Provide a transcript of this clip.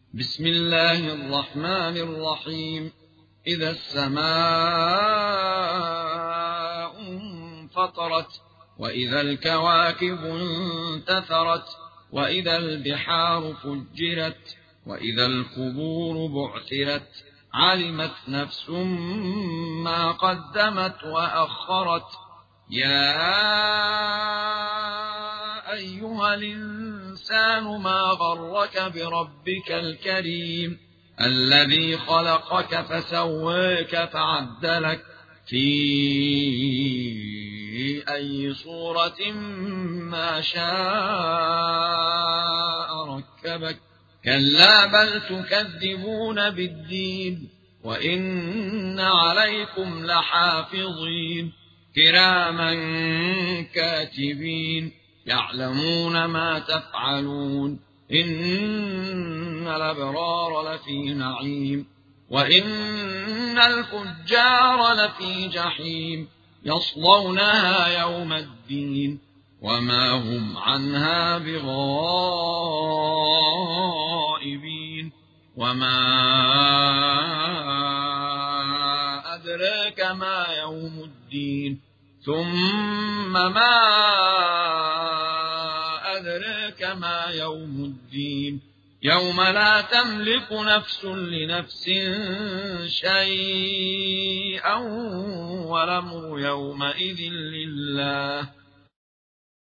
بسم الله الرحمن الرحيم. إذا السماء انفطرت وإذا الكواكب انتثرت وإذا البحار فجرت وإذا القبور بعثرت علمت نفس ما قدمت وأخرت. يا أيها الإنسان ما غرك بربك الكريم الذي خلقك فسواك فعدلك في أي صورة ما شاء ركبك. كلا بل تكذبون بالدين وإن عليكم لحافظين كراما كاتبين يعلمون ما تفعلون. إن الأبرار لفي نعيم وإن الفجار لفي جحيم يصلونها يوم الدين وما هم عنها بغائبين. وما أدراك ما يوم الدين ثم ما أدراك ما يوم الدين يوم لا تملك نفس لنفس شيئا والأمر يومئذ لله